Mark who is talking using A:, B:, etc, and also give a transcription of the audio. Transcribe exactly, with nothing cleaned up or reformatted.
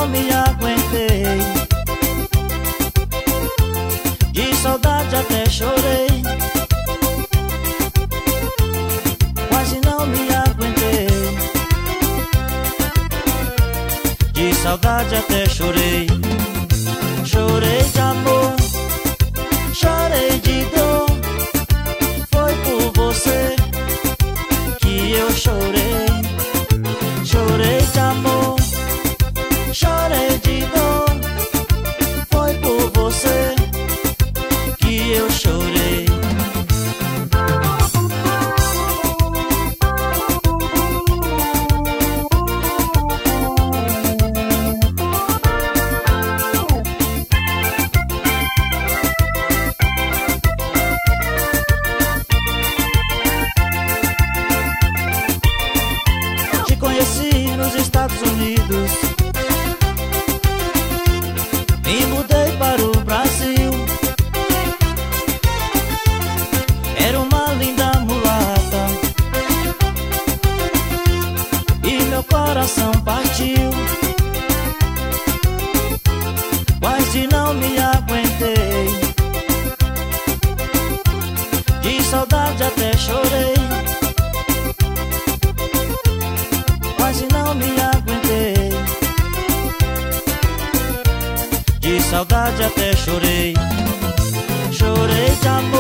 A: me aguentei. De saudade até chorei, quase não me aguentei. De saudade até chorei. Chorei de amor, chorei de dor. Foi por você que eu chorei. Chorei de amor, chorei de dor. Foi por você que eu chorei. Te conheci nos Estados Unidos, me mudei para o Brasil. Era uma linda mulata e meu coração partiu. Quase não me aguentei. De saudade até chorei, quase não me aguentei. De saudade até chorei. Chorei de amor,